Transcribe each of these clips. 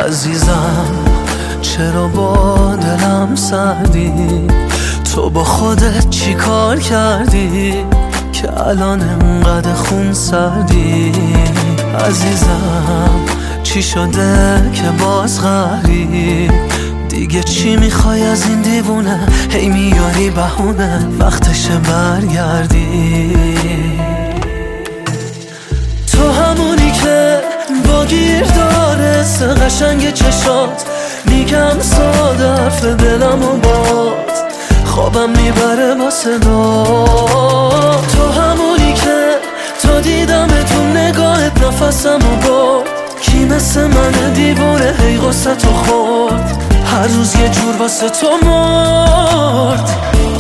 عزیزم چرا با دلم سردی؟ تو با خودت چی کار کردی که الان انقدر خون سردی؟ عزیزم چی شده که باز قهری؟ دیگه چی میخوای از این دیوونه؟ هی میاری بهونه وقتشه برگردی. تو همونی که با گیر داره قشنگ چشات، میگم ساده حرف دلم و باد خوابم میبره با صدا. تو همونی که تا دیدم تو نگاهت نفسم و برد، کی مثل من دیوونه هی غصه تو خورد، هر روز یه جور واسه تو مرد.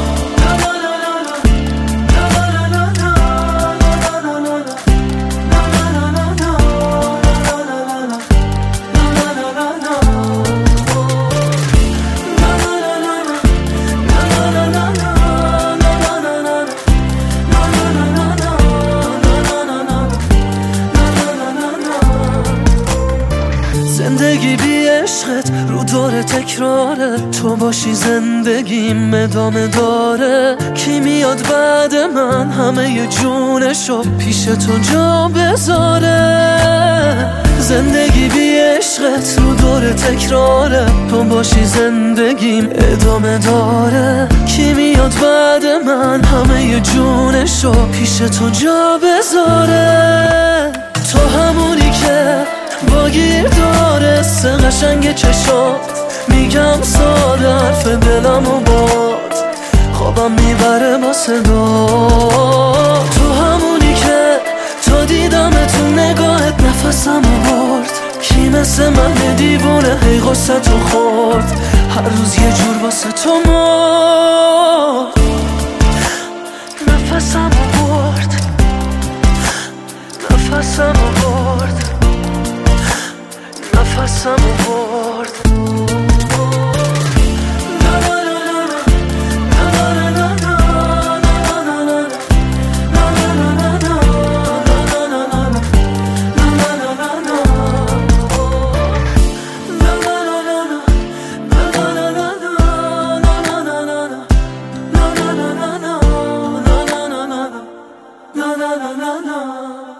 زندگی بی عشقت رو دور تکراره، تو باشی زندگیم ادامه داره. کی میاد بعد من همه جونشو پیش تو جا بذاره؟ زندگی بی عشقت رو دور تکراره، تو باشی زندگیم ادامه داره. کی میاد بعد من همه جونشو پیش تو جا بذاره؟ تو همونی که با گیر داره قشنگ چشات، میگم ساده حرف دلم و باد خوابم میبره با صدا. تو همونی که تا دیدم تو نگاهت نفسم و برد، کی مثل من دیوونه هی غصه تو خورد، هر روز یه جور واسه تو مرد. نفسم و برد، نفسم و برد، نفسم و برد. No, no, no, no.